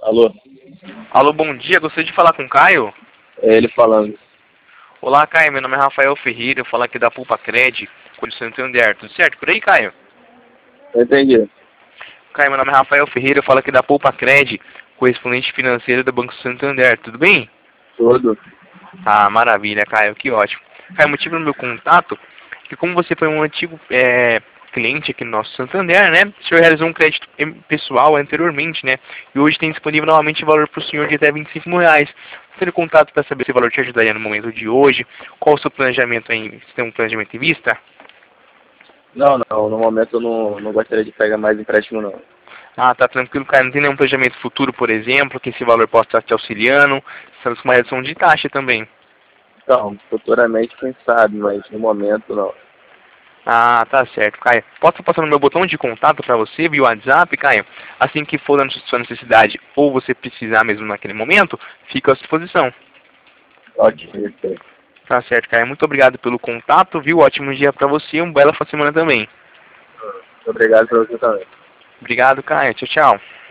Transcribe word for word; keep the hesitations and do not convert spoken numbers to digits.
Alô? Alô, bom dia. Gostaria de falar com o Caio? É ele falando. Olá, Caio. Meu nome é Rafael Ferreira. Eu falo aqui da Pulpa Cred, com o Santander. Tudo certo por aí, Caio? Entendi. Caio, meu nome é Rafael Ferreira. Eu falo aqui da Pulpa Cred, correspondente financeiro do Banco Santander. Tudo bem? Tudo. Ah, maravilha, Caio. Que ótimo. Caio, o motivo do meu contato é que como você foi um antigo é, cliente aqui no nosso Santander, né? O senhor realizou um crédito em- pessoal anteriormente, né? E hoje tem disponível novamente valor para o senhor de até vinte e cinco mil reais. Tendo contato para saber se o valor te ajudaria no momento de hoje. Qual o seu planejamento aí? Você tem um planejamento em vista? Não, não. No momento eu não, não gostaria de pegar mais empréstimo, não. Ah, tá tranquilo, Caio. Não tem nenhum planejamento futuro, por exemplo, que esse valor possa estar te auxiliando? Estamos com uma redução de taxa também. Então, futuramente, quem sabe, mas no momento, não. Ah, tá certo, Caio. Posso passar no meu botão de contato para você via WhatsApp, Caio? Assim que for da sua necessidade ou você precisar mesmo naquele momento, fica à disposição. Ok, ok. Tá certo, Caio. Muito obrigado pelo contato, viu? Ótimo dia para você e uma bela semana também. Obrigado por você também. Obrigado, Caio. Tchau, tchau.